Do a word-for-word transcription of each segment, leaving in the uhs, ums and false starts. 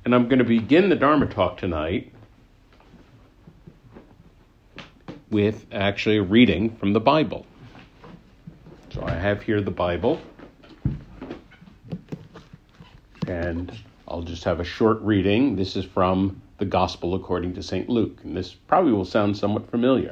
And I'm going to begin the Dharma talk tonight with actually a reading from the Bible. So I have here the Bible, and I'll just have a short reading. This is from the Gospel according to Saint Luke, and this probably will sound somewhat familiar.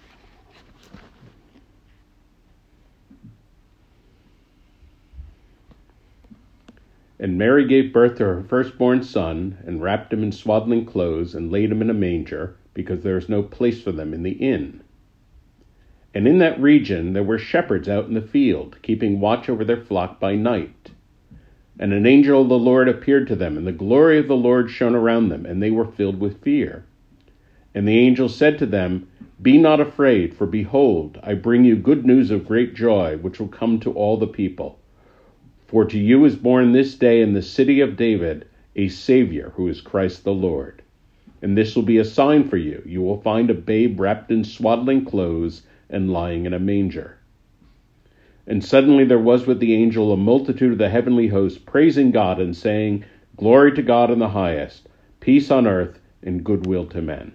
And Mary gave birth to her firstborn son, and wrapped him in swaddling clothes, and laid him in a manger, because there was no place for them in the inn. And in that region there were shepherds out in the field, keeping watch over their flock by night. And an angel of the Lord appeared to them, and the glory of the Lord shone around them, and they were filled with fear. And the angel said to them, "Be not afraid, for behold, I bring you good news of great joy, which will come to all the people. For to you is born this day in the city of David a Savior, who is Christ the Lord. And this will be a sign for you. You will find a babe wrapped in swaddling clothes and lying in a manger." And suddenly there was with the angel a multitude of the heavenly host, praising God and saying, "Glory to God in the highest, peace on earth, and goodwill to men."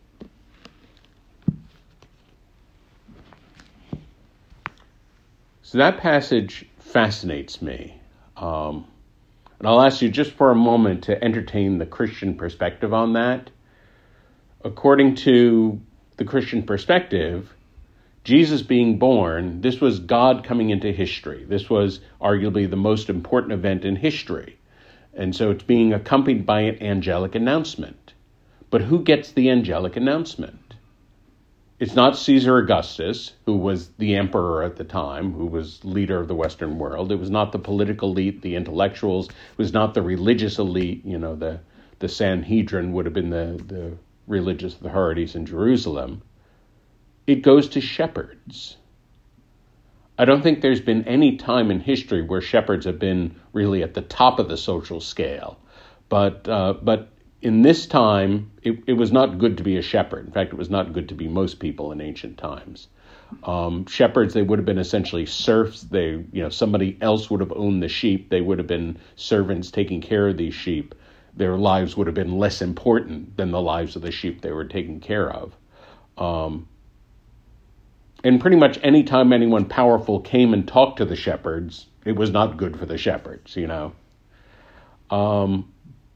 So that passage fascinates me. Um, and I'll ask you just for a moment to entertain the Christian perspective on that. According to the Christian perspective, Jesus being born, this was God coming into history. This was arguably the most important event in history. And so it's being accompanied by an angelic announcement. But who gets the angelic announcement? It's not Caesar Augustus, who was the emperor at the time, who was leader of the Western world. It was not the political elite, the intellectuals. It was not the religious elite. You know, the, the Sanhedrin would have been the, the religious authorities in Jerusalem. It goes to shepherds. I don't think there's been any time in history where shepherds have been really at the top of the social scale. But uh, but in this time, it, it was not good to be a shepherd. In fact, it was not good to be most people in ancient times. Um, shepherds, they would have been essentially serfs. They, you know, somebody else would have owned the sheep. They would have been servants taking care of these sheep. Their lives would have been less important than the lives of the sheep they were taking care of. Um, and pretty much any time anyone powerful came and talked to the shepherds, it was not good for the shepherds, you know. Um,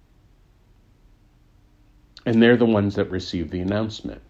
And they're the ones that receive the announcement.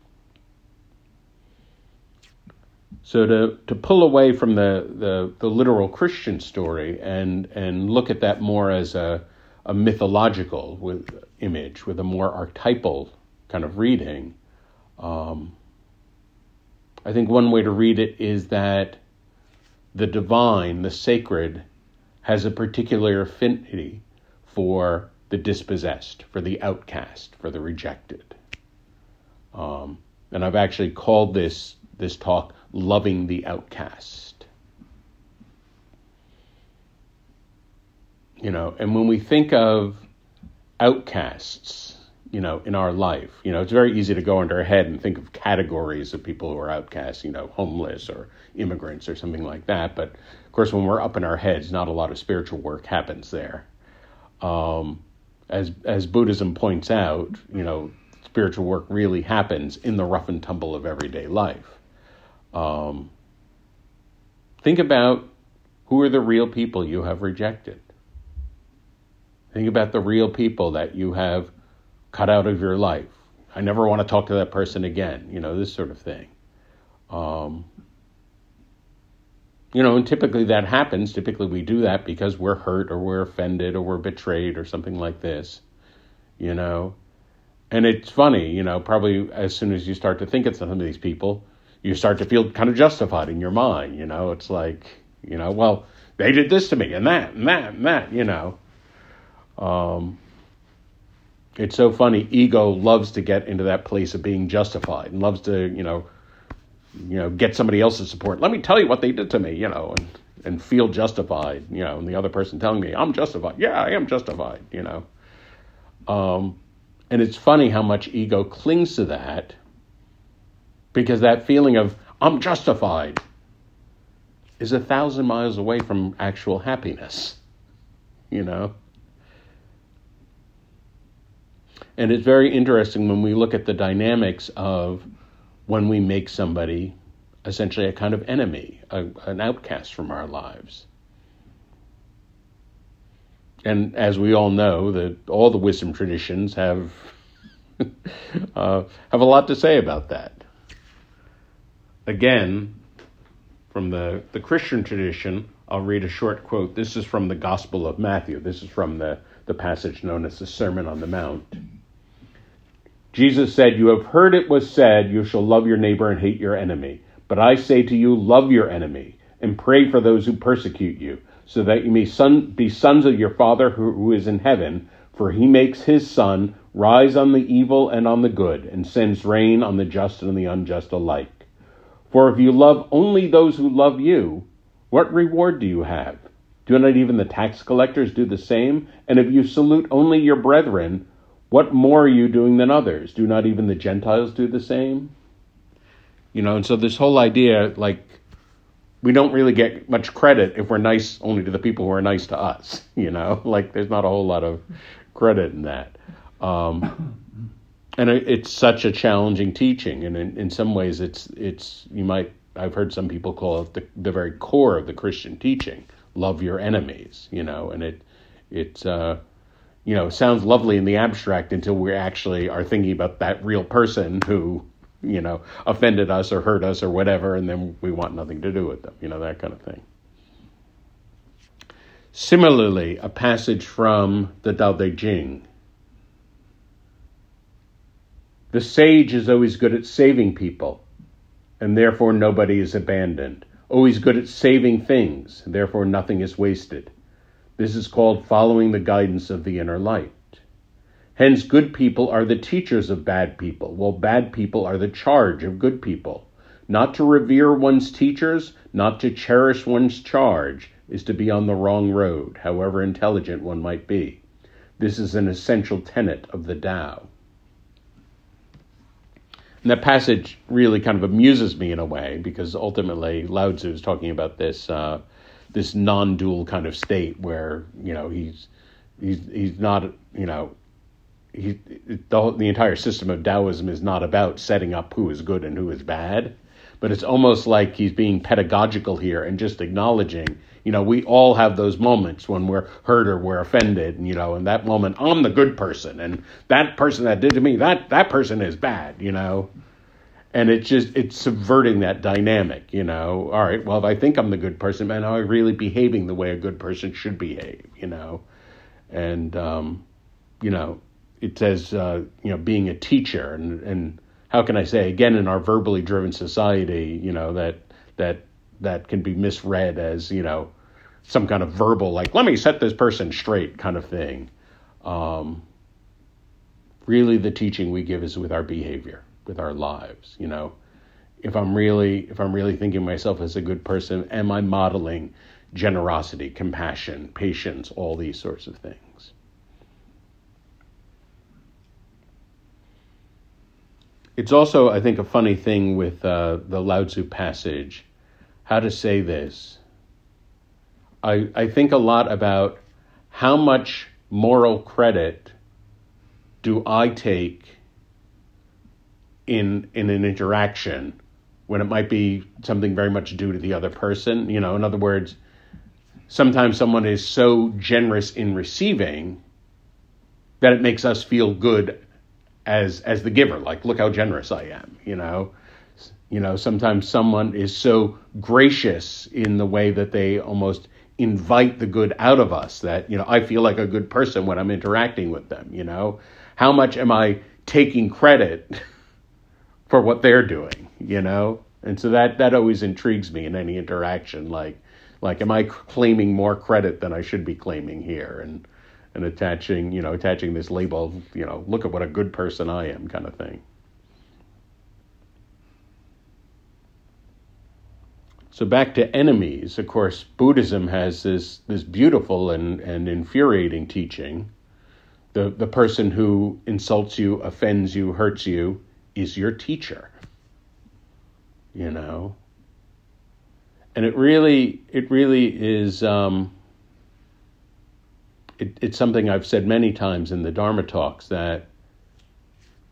So to, to pull away from the, the, the literal Christian story and, and look at that more as a, a mythological with, image, with a more archetypal kind of reading, um, I think one way to read it is that the divine, the sacred, has a particular affinity for the dispossessed, for the outcast, for the rejected. Um, and I've actually called this this talk "Loving the Outcast." You know, and when we think of outcasts, you know, in our life, you know, it's very easy to go into our head and think of categories of people who are outcasts, you know, homeless or immigrants or something like that. But of course, when we're up in our heads, not a lot of spiritual work happens there. Um, As as Buddhism points out, you know, spiritual work really happens in the rough and tumble of everyday life. Um, think about who are the real people you have rejected. Think about the real people that you have cut out of your life. I never want to talk to that person again, you know, this sort of thing. Um, You know, and typically that happens. Typically we do that because we're hurt or we're offended or we're betrayed or something like this, you know. And it's funny, you know, probably as soon as you start to think of some of these people, you start to feel kind of justified in your mind, you know. It's like, you know, well, they did this to me and that and that and that, you know. Um, it's so funny. Ego loves to get into that place of being justified and loves to, you know, you know, get somebody else's support. Let me tell you what they did to me, you know, and, and feel justified, you know, and the other person telling me, I'm justified. Yeah, I am justified, you know. Um, and it's funny how much ego clings to that, because that feeling of, I'm justified, is a thousand miles away from actual happiness, you know. And it's very interesting when we look at the dynamics of when we make somebody essentially a kind of enemy, a, an outcast from our lives. And as we all know, that all the wisdom traditions have uh, have a lot to say about that. Again, from the, the Christian tradition, I'll read a short quote. This is from the Gospel of Matthew. This is from the, the passage known as the Sermon on the Mount. Jesus said, "You have heard it was said, you shall love your neighbor and hate your enemy. But I say to you, love your enemy and pray for those who persecute you, so that you may son, be sons of your Father who, who is in heaven, for he makes his sun rise on the evil and on the good, and sends rain on the just and the unjust alike. For if you love only those who love you, what reward do you have? Do not even the tax collectors do the same? And if you salute only your brethren, what more are you doing than others? Do not even the Gentiles do the same?" You know, and so this whole idea, like, we don't really get much credit if we're nice only to the people who are nice to us, you know? Like, there's not a whole lot of credit in that. Um, and it, it's such a challenging teaching, and in, in some ways it's, it's you might, I've heard some people call it the, the very core of the Christian teaching, love your enemies, you know, and it, it's, uh, you know, sounds lovely in the abstract until we actually are thinking about that real person who, you know, offended us or hurt us or whatever, and then we want nothing to do with them, you know, that kind of thing. Similarly, a passage from the Tao Te Ching. The sage is always good at saving people, and therefore nobody is abandoned. Always good at saving things, and therefore nothing is wasted. This is called following the guidance of the inner light. Hence, good people are the teachers of bad people, while bad people are the charge of good people. Not to revere one's teachers, not to cherish one's charge, is to be on the wrong road, however intelligent one might be. This is an essential tenet of the Tao. And that passage really kind of amuses me in a way, because ultimately Lao Tzu is talking about this uh, this non-dual kind of state where, you know, he's he's he's not, you know, He, the, the entire system of Taoism is not about setting up who is good and who is bad, but it's almost like he's being pedagogical here and just acknowledging, you know, we all have those moments when we're hurt or we're offended, and, you know, in that moment, I'm the good person, and that person that did to me, that, that person is bad, you know, and it's just, it's subverting that dynamic, you know. All right, well, if I think I'm the good person, man, am I really behaving the way a good person should behave, you know, and, um, you know, it says, uh, you know, being a teacher, and, and how can I say, again, in our verbally driven society, you know, that that that can be misread as, you know, some kind of verbal, like, let me set this person straight kind of thing. Um, really, the teaching we give is with our behavior, with our lives. You know, if I'm really, if I'm really thinking of myself as a good person, am I modeling generosity, compassion, patience, all these sorts of things? It's also, I think, a funny thing with uh, the Lao Tzu passage, how to say this. I, I think a lot about how much moral credit do I take in in an interaction when it might be something very much due to the other person. You know, in other words, sometimes someone is so generous in receiving that it makes us feel good as as the giver, like, look how generous I am, you know. You know, sometimes someone is so gracious in the way that they almost invite the good out of us that, you know, I feel like a good person when I'm interacting with them, you know. How much am I taking credit for what they're doing, you know? And so that, that always intrigues me in any interaction, like, like, am I claiming more credit than I should be claiming here? And and attaching, you know, attaching this label, you know, look at what a good person I am kind of thing. So back to enemies, of course, Buddhism has this this beautiful and, and infuriating teaching. The the person who insults you, offends you, hurts you is your teacher. You know? And it really it really is um It, it's something I've said many times in the Dharma talks, that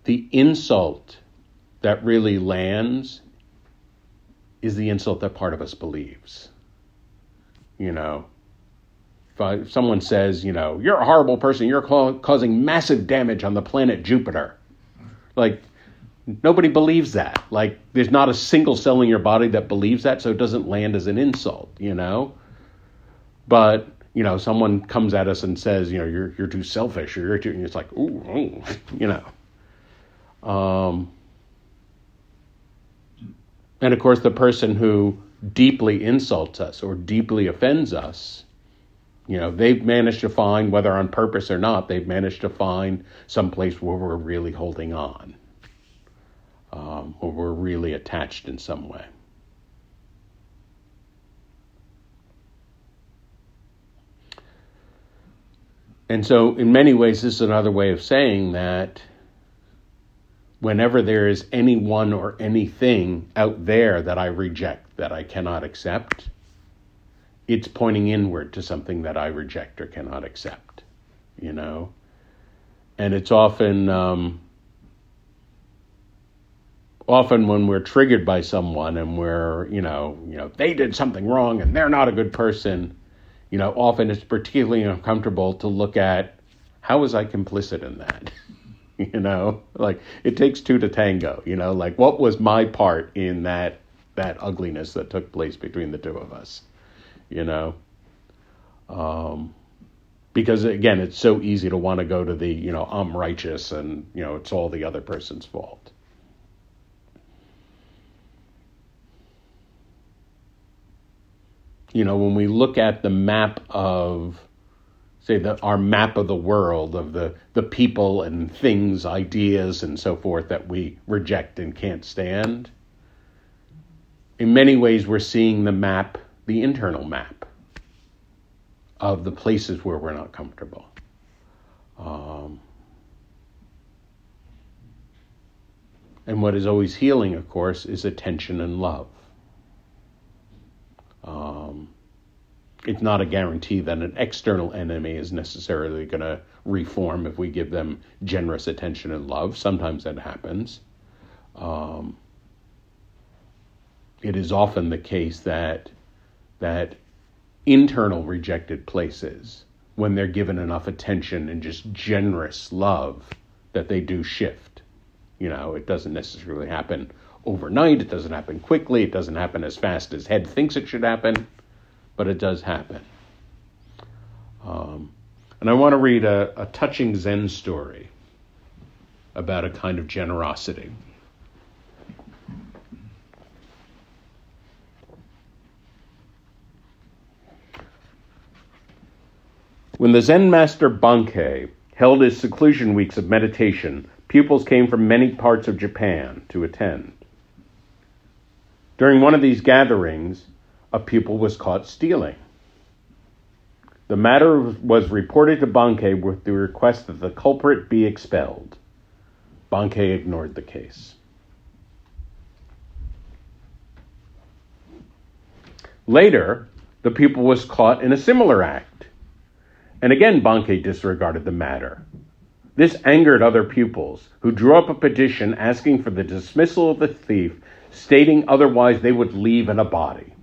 the insult that really lands is the insult that part of us believes. You know, if, I, if someone says, you know, you're a horrible person, you're ca- causing massive damage on the planet Jupiter. Like, nobody believes that. Like, there's not a single cell in your body that believes that, so it doesn't land as an insult, you know? But, you know, someone comes at us and says, you know, you're you're too selfish, or you're too, and it's like, ooh, ooh, you know. Um, and, of course, the person who deeply insults us or deeply offends us, you know, they've managed to find, whether on purpose or not, they've managed to find some place where we're really holding on. Um, or we're really attached in some way. And so, in many ways, this is another way of saying that whenever there is anyone or anything out there that I reject, that I cannot accept, it's pointing inward to something that I reject or cannot accept, you know? And it's often... Um, Often when we're triggered by someone and we're, you know, you know, they did something wrong and they're not a good person, you know, often it's particularly uncomfortable to look at, how was I complicit in that? You know, like, it takes two to tango, you know, like, what was my part in that, that ugliness that took place between the two of us, you know? Um, because, again, it's so easy to want to go to the, you know, I'm righteous and, you know, it's all the other person's fault. You know, when we look at the map of, say, the, our map of the world, of the, the people and things, ideas, and so forth that we reject and can't stand, in many ways we're seeing the map, the internal map, of the places where we're not comfortable. Um, and what is always healing, of course, is attention and love. Um, it's not a guarantee that an external enemy is necessarily going to reform if we give them generous attention and love. Sometimes that happens. Um, it is often the case that that internal rejected places, when they're given enough attention and just generous love, that they do shift. You know, it doesn't necessarily happen overnight, it doesn't happen quickly, it doesn't happen as fast as head thinks it should happen, but it does happen. Um, and I want to read a, a touching Zen story about a kind of generosity. When the Zen master Bankei held his seclusion weeks of meditation, pupils came from many parts of Japan to attend. During one of these gatherings, a pupil was caught stealing. The matter was reported to Bankei with the request that the culprit be expelled. Bankei ignored the case. Later, the pupil was caught in a similar act, and again Bankei disregarded the matter. This angered other pupils, who drew up a petition asking for the dismissal of the thief, stating otherwise they would leave in a body.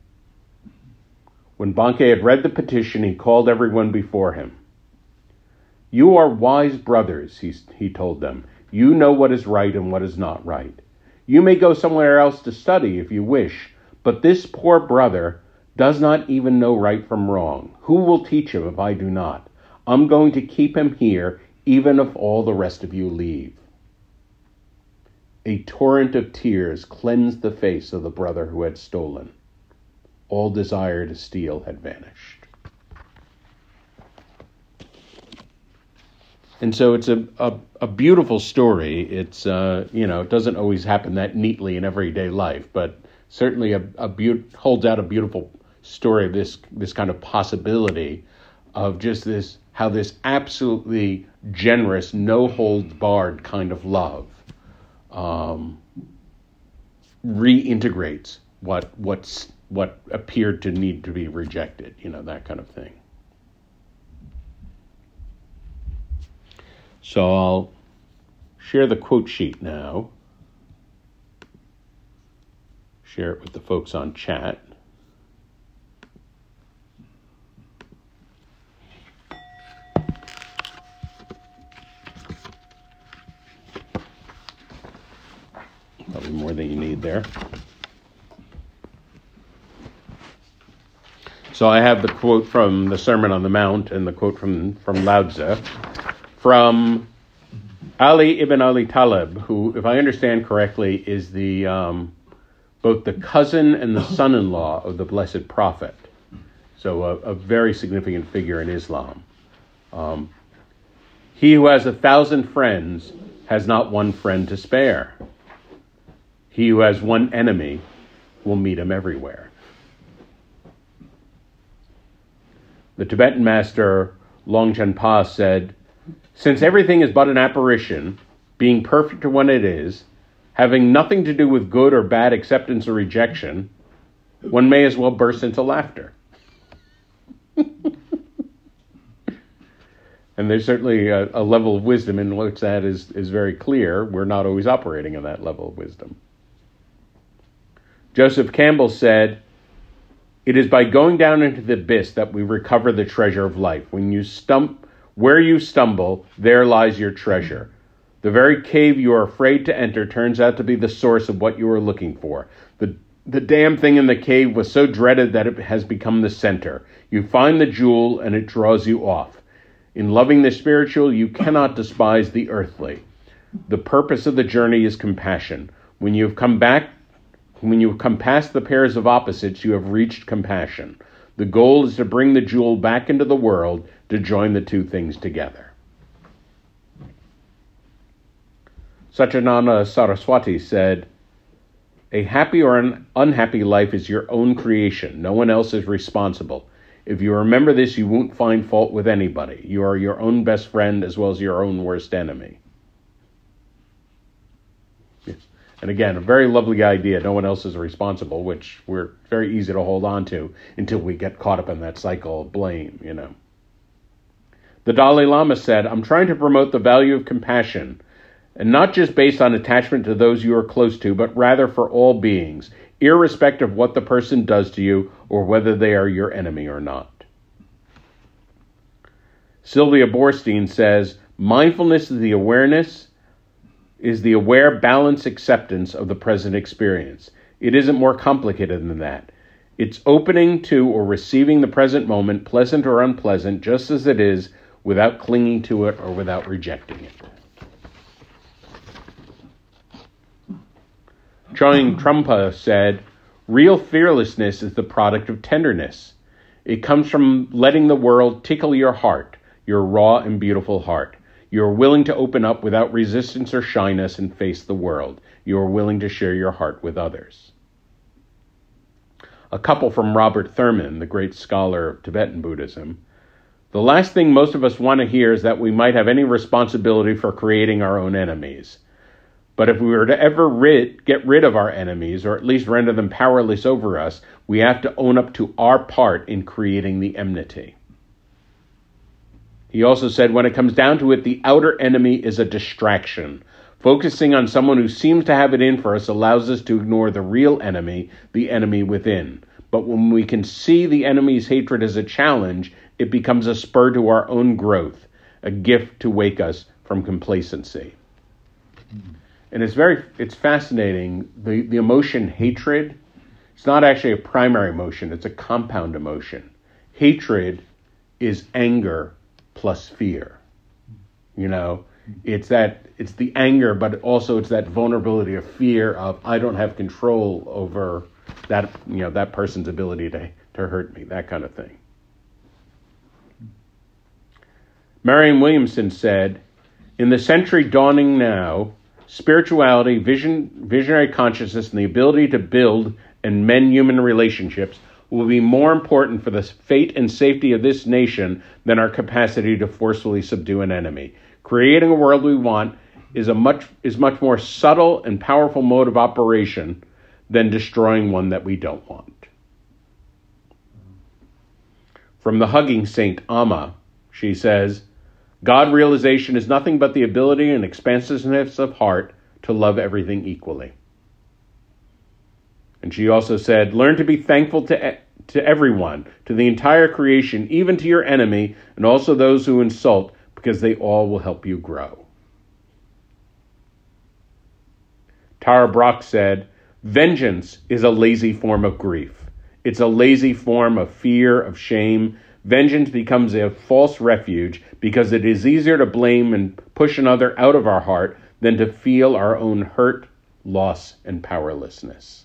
When Bankei had read the petition, he called everyone before him. You are wise brothers, he, he told them. You know what is right and what is not right. You may go somewhere else to study if you wish, but this poor brother does not even know right from wrong. Who will teach him if I do not? I'm going to keep him here, even if all the rest of you leave. A torrent of tears cleansed the face of the brother who had stolen. All desire to steal had vanished. And so it's a, a, a beautiful story. It's, uh, you know, it doesn't always happen that neatly in everyday life, but certainly a, a be- holds out a beautiful story of this, this kind of possibility of just this, how this absolutely generous, no-holds-barred kind of love um, reintegrates what what's what appeared to need to be rejected, you know, that kind of thing. So I'll share the quote sheet now. Share it with the folks on chat. Probably more than you need there. So I have the quote from the Sermon on the Mount and the quote from, from Lao Tzu, from Ali ibn Ali Talib, who, if I understand correctly, is the um, both the cousin and the son-in-law of the Blessed Prophet. So a, a very significant figure in Islam. Um, he who has a thousand friends has not one friend to spare. He who has one enemy will meet him everywhere. The Tibetan master Longchen Pa said, since everything is but an apparition, being perfect to when it is, having nothing to do with good or bad acceptance or rejection, one may as well burst into laughter. And there's certainly a, a level of wisdom in which that is, is very clear. We're not always operating in that level of wisdom. Joseph Campbell said, it is by going down into the abyss that we recover the treasure of life. When you stump, where you stumble, there lies your treasure. The very cave you are afraid to enter turns out to be the source of what you are looking for. The, the damn thing in the cave was so dreaded that it has become the center. You find the jewel and it draws you off. In loving the spiritual, you cannot despise the earthly. The purpose of the journey is compassion. When you have come back, when you have come past the pairs of opposites, you have reached compassion. The goal is to bring the jewel back into the world to join the two things together. Satyananda Saraswati said, a happy or an unhappy life is your own creation. No one else is responsible. If you remember this, you won't find fault with anybody. You are your own best friend as well as your own worst enemy. Yes. And again, a very lovely idea. No one else is responsible, which we're very easy to hold on to until we get caught up in that cycle of blame, you know. The Dalai Lama said, I'm trying to promote the value of compassion, and not just based on attachment to those you are close to, but rather for all beings, irrespective of what the person does to you or whether they are your enemy or not. Sylvia Boorstein says, mindfulness is the awareness, is the aware, balanced acceptance of the present experience. It isn't more complicated than that. It's opening to or receiving the present moment, pleasant or unpleasant, just as it is, without clinging to it or without rejecting it. Choying Trungpa said, real fearlessness is the product of tenderness. It comes from letting the world tickle your heart, your raw and beautiful heart. You are willing to open up without resistance or shyness and face the world. You are willing to share your heart with others. A couple from Robert Thurman, the great scholar of Tibetan Buddhism. The last thing most of us want to hear is that we might have any responsibility for creating our own enemies. But if we were to ever rid, get rid of our enemies, or at least render them powerless over us, we have to own up to our part in creating the enmity. He also said, when it comes down to it, the outer enemy is a distraction. Focusing on someone who seems to have it in for us allows us to ignore the real enemy, the enemy within. But when we can see the enemy's hatred as a challenge, it becomes a spur to our own growth, a gift to wake us from complacency. Mm-hmm. And it's very, it's fascinating. The, the emotion hatred, it's not actually a primary emotion, it's a compound emotion. Hatred is anger plus fear. You know, it's that, it's the anger, but also it's that vulnerability of fear of, I don't have control over that, you know, that person's ability to, to hurt me, that kind of thing. Marianne Williamson said, in the century dawning now, spirituality, vision, visionary consciousness, and the ability to build and mend human relationships will be more important for the fate and safety of this nation than our capacity to forcefully subdue an enemy. Creating a world we want is a much is much more subtle and powerful mode of operation than destroying one that we don't want. From the hugging saint Amma, she says, God realization is nothing but the ability and expansiveness of heart to love everything equally. And she also said, learn to be thankful to, to everyone, to the entire creation, even to your enemy, and also those who insult, because they all will help you grow. Tara Brach said, vengeance is a lazy form of grief. It's a lazy form of fear, of shame. Vengeance becomes a false refuge because it is easier to blame and push another out of our heart than to feel our own hurt, loss, and powerlessness.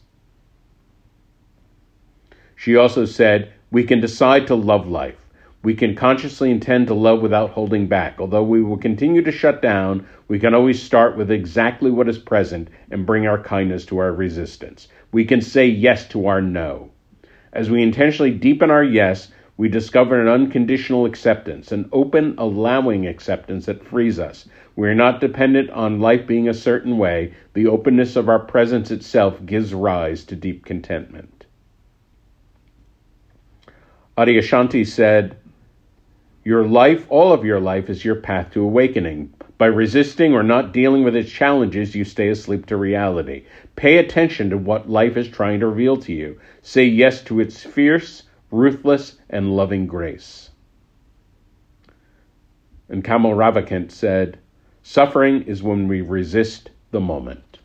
She also said, we can decide to love life. We can consciously intend to love without holding back. Although we will continue to shut down, we can always start with exactly what is present and bring our kindness to our resistance. We can say yes to our no. As we intentionally deepen our yes, we discover an unconditional acceptance, an open, allowing acceptance that frees us. We are not dependent on life being a certain way. The openness of our presence itself gives rise to deep contentment. Adyashanti said, your life, all of your life, is your path to awakening. By resisting or not dealing with its challenges, you stay asleep to reality. Pay attention to what life is trying to reveal to you. Say yes to its fierce, ruthless, and loving grace. And Kamal Ravikant said, suffering is when we resist the moment.